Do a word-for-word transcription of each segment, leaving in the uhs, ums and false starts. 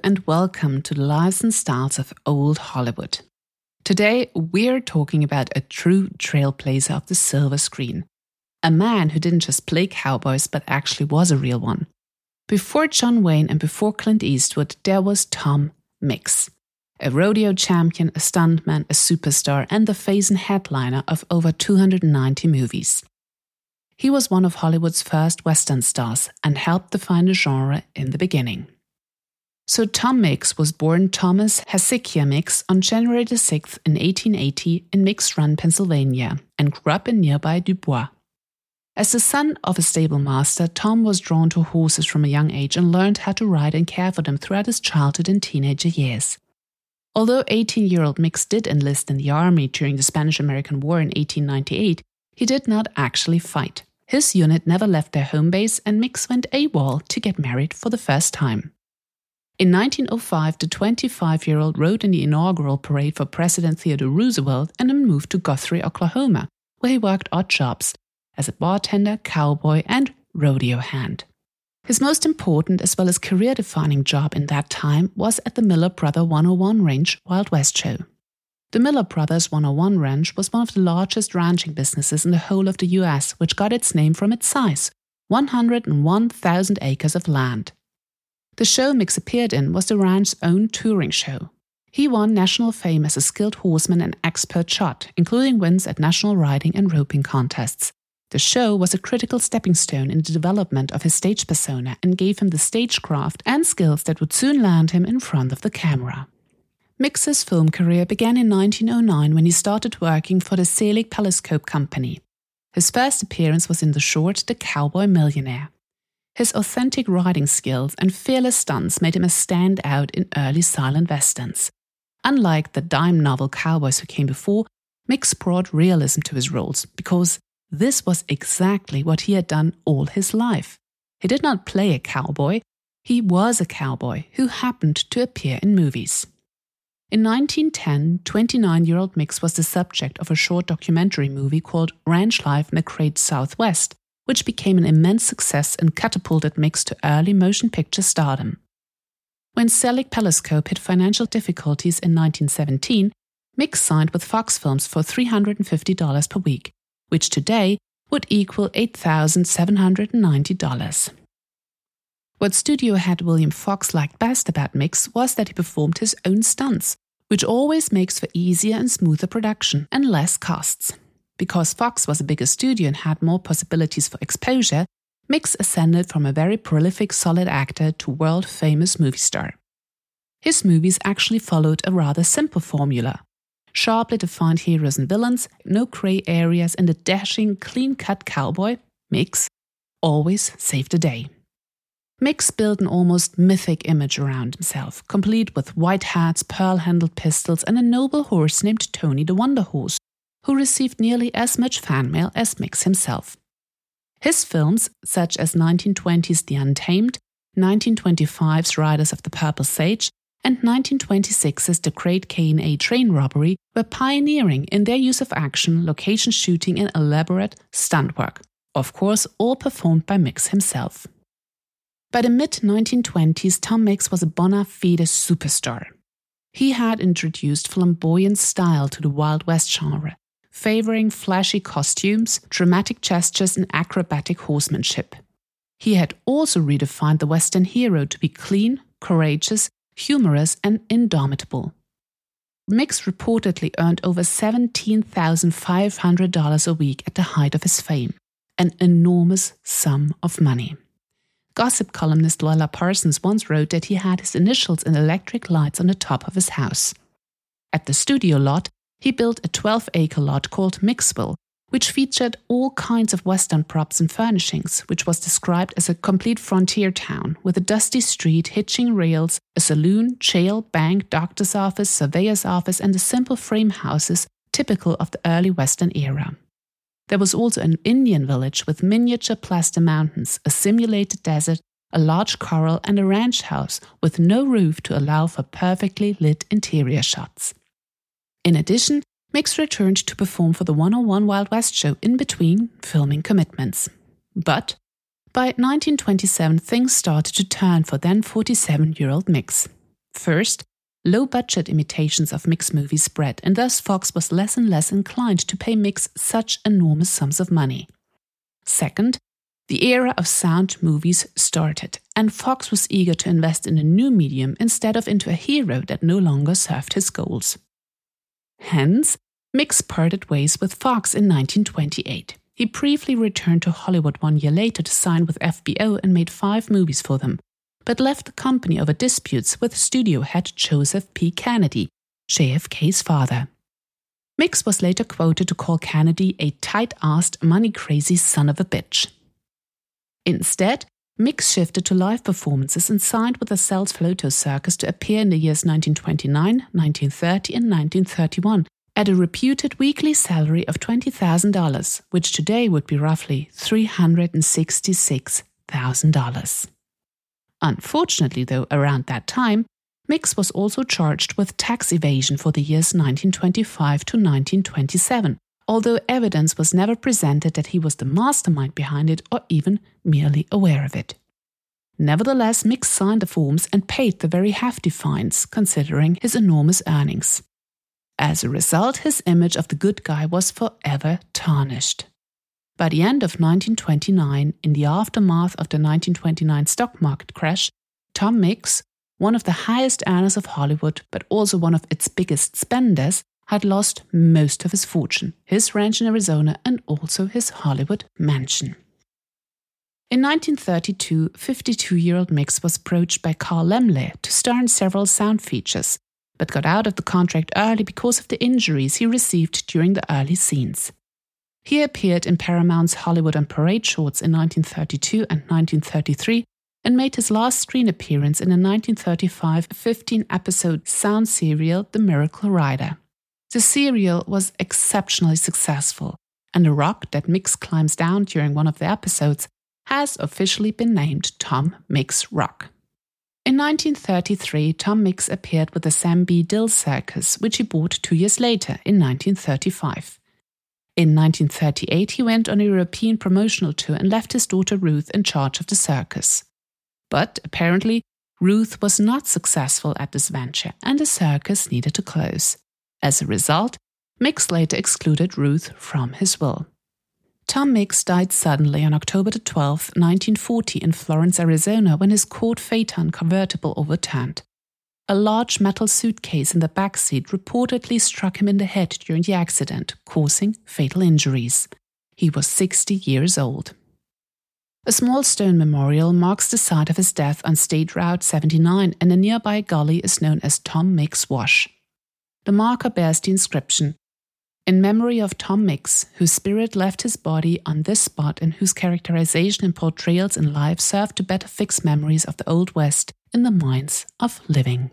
and welcome to the Lives and Styles of Old Hollywood. Today we're talking about a true trailblazer of the silver screen. A man who didn't just play cowboys but actually was a real one. Before John Wayne and before Clint Eastwood, there was Tom Mix. A rodeo champion, a stuntman, a superstar, and the face and headliner of over two hundred ninety movies. He was one of Hollywood's first Western stars and helped define the genre in the beginning. So Tom Mix was born Thomas Hezekiah Mix on January the sixth in eighteen eighty in Mix Run, Pennsylvania, and grew up in nearby Dubois. As the son of a stable master, Tom was drawn to horses from a young age and learned how to ride and care for them throughout his childhood and teenager years. Although eighteen-year-old Mix did enlist in the army during the Spanish-American War in eighteen ninety-eight, he did not actually fight. His unit never left their home base, and Mix went AWOL to get married for the first time. In nineteen oh five, the twenty-five-year-old rode in the inaugural parade for President Theodore Roosevelt and then moved to Guthrie, Oklahoma, where he worked odd jobs as a bartender, cowboy, and rodeo hand. His most important as well as career-defining job in that time was at the Miller Brother one oh one Ranch Wild West Show. The Miller Brothers one oh one Ranch was one of the largest ranching businesses in the whole of the U S, which got its name from its size, one hundred one thousand acres of land. The show Mix appeared in was the ranch's own touring show. He won national fame as a skilled horseman and expert shot, including wins at national riding and roping contests. The show was a critical stepping stone in the development of his stage persona and gave him the stagecraft and skills that would soon land him in front of the camera. Mix's film career began in nineteen oh nine when he started working for the Selig Telescope Company. His first appearance was in the short The Cowboy Millionaire. His authentic riding skills and fearless stunts made him a standout in early silent westerns. Unlike the dime novel cowboys who came before, Mix brought realism to his roles because this was exactly what he had done all his life. He did not play a cowboy, he was a cowboy who happened to appear in movies. In nineteen ten, twenty-nine-year-old Mix was the subject of a short documentary movie called Ranch Life in the Great Southwest, which became an immense success and catapulted Mix to early motion picture stardom. When Selig Telescope hit financial difficulties in nineteen seventeen, Mix signed with Fox Films for three hundred fifty dollars per week, which today would equal eight thousand seven hundred ninety dollars. What studio head William Fox liked best about Mix was that he performed his own stunts, which always makes for easier and smoother production and less costs. Because Fox was a bigger studio and had more possibilities for exposure, Mix ascended from a very prolific solid actor to world-famous movie star. His movies actually followed a rather simple formula. Sharply defined heroes and villains, no grey areas, and a dashing, clean-cut cowboy, Mix, always saved the day. Mix built an almost mythic image around himself, complete with white hats, pearl-handled pistols, and a noble horse named Tony the Wonder Horse, who received nearly as much fan mail as Mix himself. His films, such as nineteen twenty's The Untamed, nineteen twenty-five's Riders of the Purple Sage, and nineteen twenty-six's The Great K and A Train Robbery, were pioneering in their use of action, location shooting, and elaborate stunt work, of course all performed by Mix himself. By the mid nineteen twenties, Tom Mix was a bona fide superstar. He had introduced flamboyant style to the Wild West genre, favoring flashy costumes, dramatic gestures, and acrobatic horsemanship. He had also redefined the Western hero to be clean, courageous, humorous, and indomitable. Mix reportedly earned over seventeen thousand five hundred dollars a week at the height of his fame, an enormous sum of money. Gossip columnist Lola Parsons once wrote that he had his initials in electric lights on the top of his house. At the studio lot, he built a twelve-acre lot called Mixville, which featured all kinds of Western props and furnishings, which was described as a complete frontier town with a dusty street, hitching rails, a saloon, jail, bank, doctor's office, surveyor's office, and the simple frame houses typical of the early Western era. There was also an Indian village with miniature plaster mountains, a simulated desert, a large corral, and a ranch house with no roof to allow for perfectly lit interior shots. In addition, Mix returned to perform for the one oh one Wild West Show in between filming commitments. But by nineteen twenty-seven, things started to turn for then forty-seven-year-old Mix. First, low-budget imitations of Mix movies spread, and thus Fox was less and less inclined to pay Mix such enormous sums of money. Second, the era of sound movies started, and Fox was eager to invest in a new medium instead of into a hero that no longer served his goals. Hence, Mix parted ways with Fox in nineteen twenty-eight. He briefly returned to Hollywood one year later to sign with F B O and made five movies for them, but left the company over disputes with studio head Joseph P. Kennedy, J F K's father. Mix was later quoted to call Kennedy a tight-assed, money-crazy son of a bitch. Instead, Mix shifted to live performances and signed with the Sells Floto Circus to appear in the years nineteen twenty-nine, nineteen thirty and nineteen thirty-one at a reputed weekly salary of twenty thousand dollars, which today would be roughly three hundred sixty-six thousand dollars. Unfortunately, though, around that time, Mix was also charged with tax evasion for the years nineteen twenty-five to nineteen twenty-seven, although evidence was never presented that he was the mastermind behind it or even merely aware of it. Nevertheless, Mix signed the forms and paid the very hefty fines, considering his enormous earnings. As a result, his image of the good guy was forever tarnished. By the end of nineteen twenty-nine, in the aftermath of the nineteen twenty-nine stock market crash, Tom Mix, one of the highest earners of Hollywood, but also one of its biggest spenders, had lost most of his fortune, his ranch in Arizona and also his Hollywood mansion. In nineteen thirty-two, fifty-two-year-old Mix was approached by Carl Laemmle to star in several sound features, but got out of the contract early because of the injuries he received during the early scenes. He appeared in Paramount's Hollywood on Parade shorts in nineteen thirty-two and nineteen thirty-three and made his last screen appearance in the nineteen thirty-five fifteen-episode sound serial The Miracle Rider. The serial was exceptionally successful, and the rock that Mix climbs down during one of the episodes has officially been named Tom Mix Rock. In nineteen thirty-three, Tom Mix appeared with the Sam B. Dill Circus, which he bought two years later, in nineteen thirty-five. In nineteen thirty-eight, he went on a European promotional tour and left his daughter Ruth in charge of the circus. But apparently, Ruth was not successful at this venture, and the circus needed to close. As a result, Mix later excluded Ruth from his will. Tom Mix died suddenly on October twelfth, nineteen forty in Florence, Arizona, when his Colt Phaeton convertible overturned. A large metal suitcase in the backseat reportedly struck him in the head during the accident, causing fatal injuries. He was sixty years old. A small stone memorial marks the site of his death on State Route seventy-nine, and a nearby gully is known as Tom Mix Wash. The marker bears the inscription, "In memory of Tom Mix, whose spirit left his body on this spot and whose characterization and portrayals in life served to better fix memories of the Old West in the minds of living."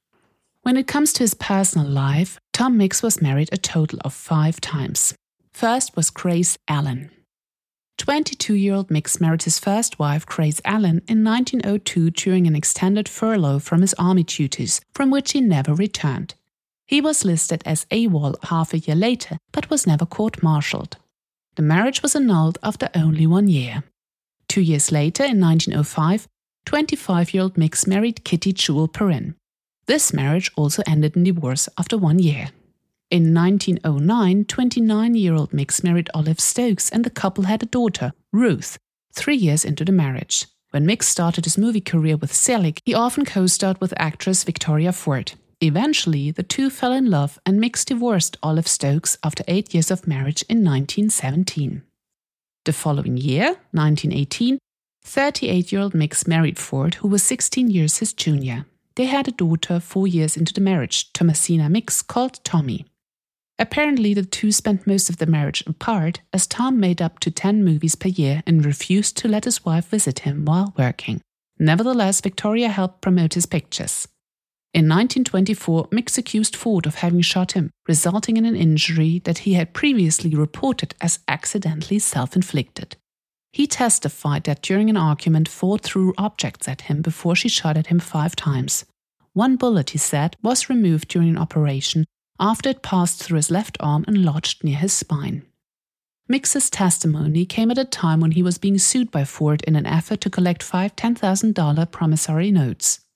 When it comes to his personal life, Tom Mix was married a total of five times. First was Grace Allen. twenty-two-year-old Mix married his first wife, Grace Allen, in nineteen oh two during an extended furlough from his army duties, from which he never returned. He was listed as AWOL half a year later, but was never court-martialed. The marriage was annulled after only one year. Two years later, in nineteen oh five, twenty-five-year-old Mix married Kitty Jewel Perrin. This marriage also ended in divorce after one year. In nineteen oh nine, twenty-nine-year-old Mix married Olive Stokes, and the couple had a daughter, Ruth, three years into the marriage. When Mix started his movie career with Selig, he often co-starred with actress Victoria Ford. Eventually, the two fell in love, and Mix divorced Olive Stokes after eight years of marriage in nineteen seventeen. The following year, nineteen eighteen, thirty-eight-year-old Mix married Ford, who was sixteen years his junior. They had a daughter four years into the marriage, Thomasina Mix, called Tommy. Apparently, the two spent most of the marriage apart, as Tom made up to ten movies per year and refused to let his wife visit him while working. Nevertheless, Victoria helped promote his pictures. In nineteen twenty-four, Mix accused Ford of having shot him, resulting in an injury that he had previously reported as accidentally self-inflicted. He testified that during an argument, Ford threw objects at him before she shot at him five times. One bullet, he said, was removed during an operation after it passed through his left arm and lodged near his spine. Mix's testimony came at a time when he was being sued by Ford in an effort to collect five ten thousand dollars promissory notes.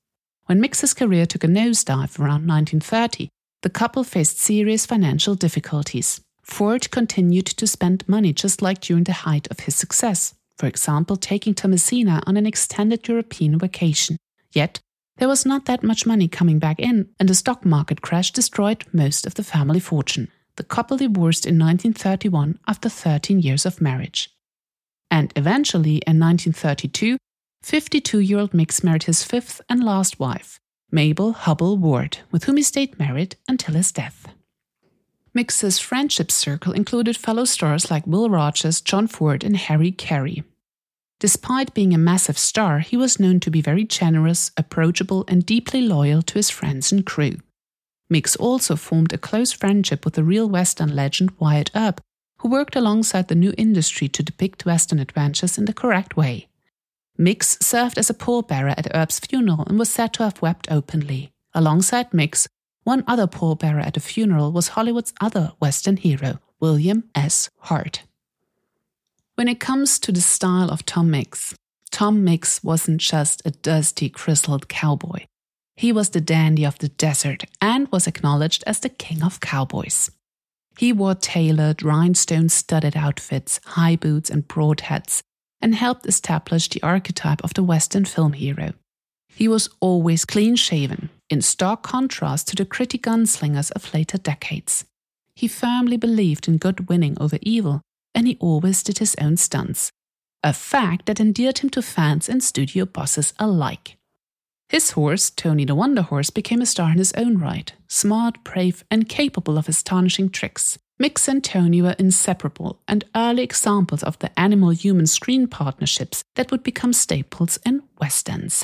When Mix's career took a nosedive around nineteen thirty, the couple faced serious financial difficulties. Ford continued to spend money just like during the height of his success, for example, taking Thomasina on an extended European vacation. Yet, there was not that much money coming back in, and the stock market crash destroyed most of the family fortune. The couple divorced in nineteen thirty-one after thirteen years of marriage. And eventually, in nineteen thirty-two, fifty-two-year-old Mix married his fifth and last wife, Mabel Hubbell Ward, with whom he stayed married until his death. Mix's friendship circle included fellow stars like Will Rogers, John Ford, and Harry Carey. Despite being a massive star, he was known to be very generous, approachable, and deeply loyal to his friends and crew. Mix also formed a close friendship with the real Western legend Wyatt Earp, who worked alongside the new industry to depict Western adventures in the correct way. Mix served as a pallbearer at Earp's funeral and was said to have wept openly. Alongside Mix, one other pallbearer at a funeral was Hollywood's other Western hero, William S. Hart. When it comes to the style of Tom Mix, Tom Mix wasn't just a dusty, grizzled cowboy. He was the dandy of the desert and was acknowledged as the king of cowboys. He wore tailored, rhinestone-studded outfits, high boots and broad hats, and helped establish the archetype of the Western film hero. He was always clean-shaven, in stark contrast to the gritty gunslingers of later decades. He firmly believed in good winning over evil, and he always did his own stunts, a fact that endeared him to fans and studio bosses alike. His horse, Tony the Wonder Horse, became a star in his own right, smart, brave, and capable of astonishing tricks. Mix and Tony were inseparable and early examples of the animal-human screen partnerships that would become staples in westerns.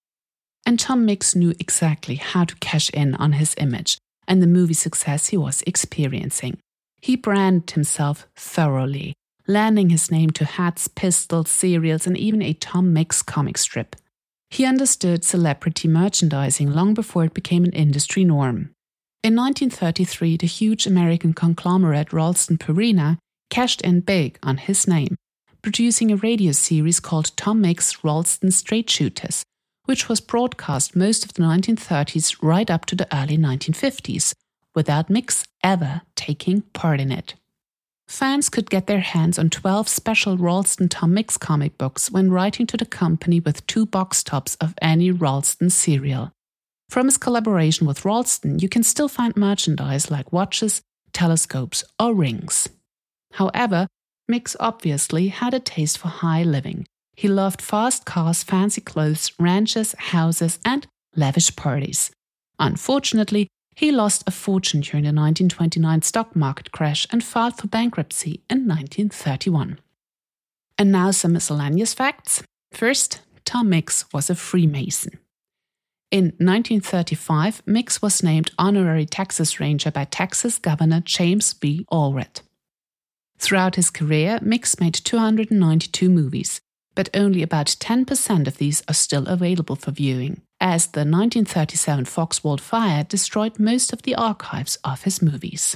And Tom Mix knew exactly how to cash in on his image and the movie success he was experiencing. He branded himself thoroughly, lending his name to hats, pistols, cereals, and even a Tom Mix comic strip. He understood celebrity merchandising long before it became an industry norm. In nineteen thirty-three, the huge American conglomerate Ralston Purina cashed in big on his name, producing a radio series called Tom Mix Ralston Straight Shooters, which was broadcast most of the nineteen thirties right up to the early nineteen fifties, without Mix ever taking part in it. Fans could get their hands on twelve special Ralston Tom Mix comic books when writing to the company with two box tops of any Ralston cereal. From his collaboration with Ralston, you can still find merchandise like watches, telescopes, or rings. However, Mix obviously had a taste for high living. He loved fast cars, fancy clothes, ranches, houses, and lavish parties. Unfortunately, he lost a fortune during the nineteen twenty-nine stock market crash and filed for bankruptcy in nineteen thirty-one. And now some miscellaneous facts. First, Tom Mix was a Freemason. In nineteen thirty-five, Mix was named Honorary Texas Ranger by Texas Governor James B. Allred. Throughout his career, Mix made two hundred ninety-two movies, but only about ten percent of these are still available for viewing, as the nineteen thirty-seven Foxwald fire destroyed most of the archives of his movies.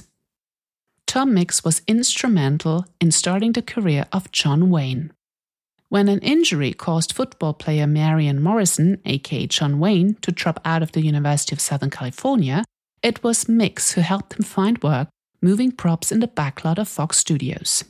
Tom Mix was instrumental in starting the career of John Wayne. When an injury caused football player Marion Morrison, aka John Wayne, to drop out of the University of Southern California, it was Mix who helped him find work moving props in the backlot of Fox Studios.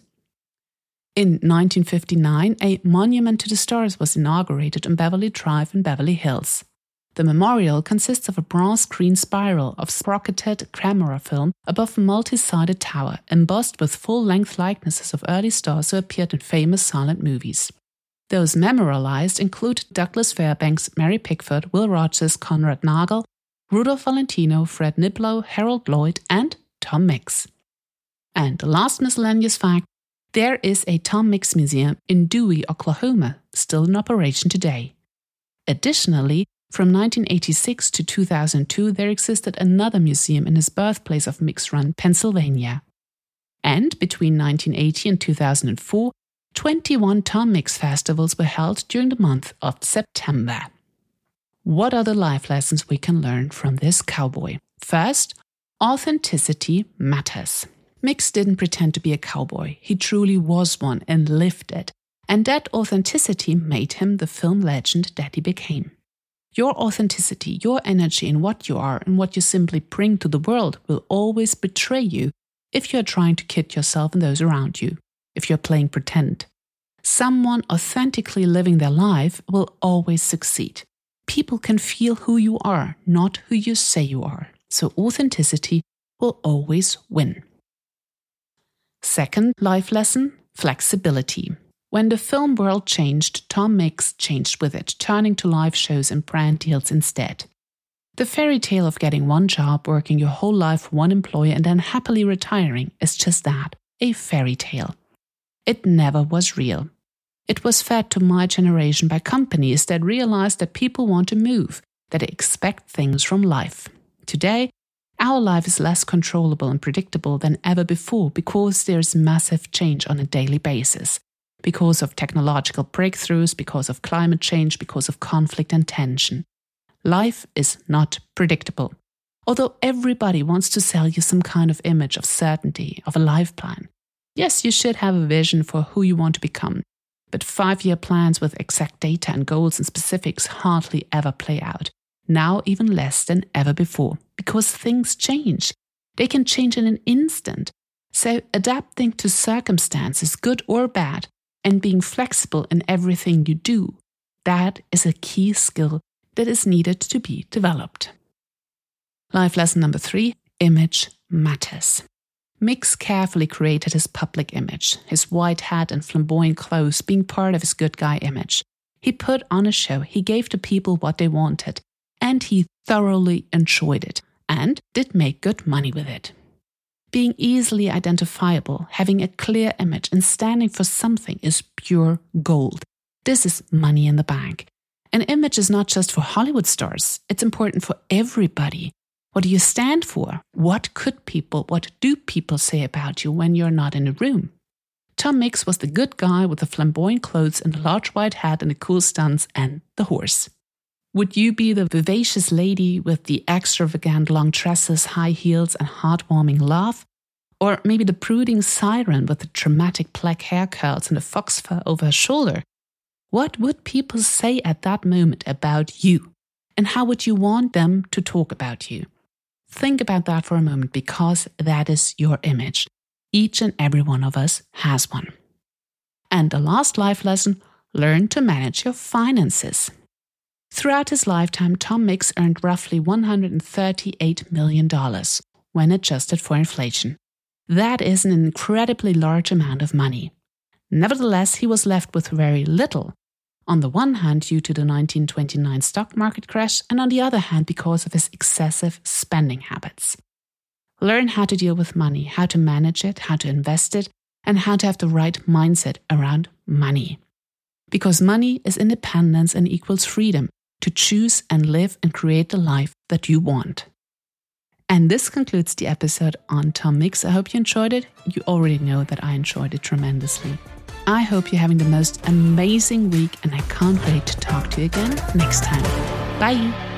In nineteen fifty-nine, a monument to the stars was inaugurated on Beverly Drive in Beverly Hills. The memorial consists of a bronze green spiral of sprocketed camera film above a multi-sided tower, embossed with full-length likenesses of early stars who appeared in famous silent movies. Those memorialized include Douglas Fairbanks, Mary Pickford, Will Rogers, Conrad Nagel, Rudolph Valentino, Fred Niblo, Harold Lloyd, and Tom Mix. And the last miscellaneous fact, there is a Tom Mix Museum in Dewey, Oklahoma, still in operation today. Additionally, from nineteen eighty-six to two thousand two, there existed another museum in his birthplace of Mix Run, Pennsylvania. And between nineteen eighty and two thousand four, twenty-one Tom Mix festivals were held during the month of September. What are the life lessons we can learn from this cowboy? First, authenticity matters. Mix didn't pretend to be a cowboy. He truly was one and lived it. And that authenticity made him the film legend that he became. Your authenticity, your energy in what you are and what you simply bring to the world will always betray you if you're trying to kid yourself and those around you, if you're playing pretend. Someone authentically living their life will always succeed. People can feel who you are, not who you say you are. So authenticity will always win. Second life lesson, flexibility. When the film world changed, Tom Mix changed with it, turning to live shows and brand deals instead. The fairy tale of getting one job, working your whole life for one employer and then happily retiring is just that, a fairy tale. It never was real. It was fed to my generation by companies that realized that people want to move, that they expect things from life. Today, our life is less controllable and predictable than ever before because there is massive change on a daily basis. Because of technological breakthroughs, because of climate change, because of conflict and tension. Life is not predictable. Although everybody wants to sell you some kind of image of certainty, of a life plan. Yes, you should have a vision for who you want to become. But five-year plans with exact data and goals and specifics hardly ever play out. Now even less than ever before. Because things change. They can change in an instant. So adapting to circumstances, good or bad, and being flexible in everything you do, that is a key skill that is needed to be developed. Life lesson number three, image matters. Mix carefully created his public image, his white hat and flamboyant clothes being part of his good guy image. He put on a show, he gave the people what they wanted, and he thoroughly enjoyed it, and did make good money with it. Being easily identifiable, having a clear image and standing for something is pure gold. This is money in the bank. An image is not just for Hollywood stars. It's important for everybody. What do you stand for? What could people, what do people say about you when you're not in a room? Tom Mix was the good guy with the flamboyant clothes and the large white hat and the cool stunts and the horse. Would you be the vivacious lady with the extravagant long tresses, high heels and heartwarming laugh? Or maybe the brooding siren with the dramatic black hair curls and the fox fur over her shoulder? What would people say at that moment about you? And how would you want them to talk about you? Think about that for a moment because that is your image. Each and every one of us has one. And the last life lesson, learn to manage your finances. Throughout his lifetime, Tom Mix earned roughly one hundred thirty-eight million dollars when adjusted for inflation. That is an incredibly large amount of money. Nevertheless, he was left with very little. On the one hand, due to the nineteen twenty-nine stock market crash, and on the other hand, because of his excessive spending habits. Learn how to deal with money, how to manage it, how to invest it, and how to have the right mindset around money. Because money is independence and equals freedom to choose and live and create the life that you want. And this concludes the episode on Tom Mix. I hope you enjoyed it. You already know that I enjoyed it tremendously. I hope you're having the most amazing week and I can't wait to talk to you again next time. Bye!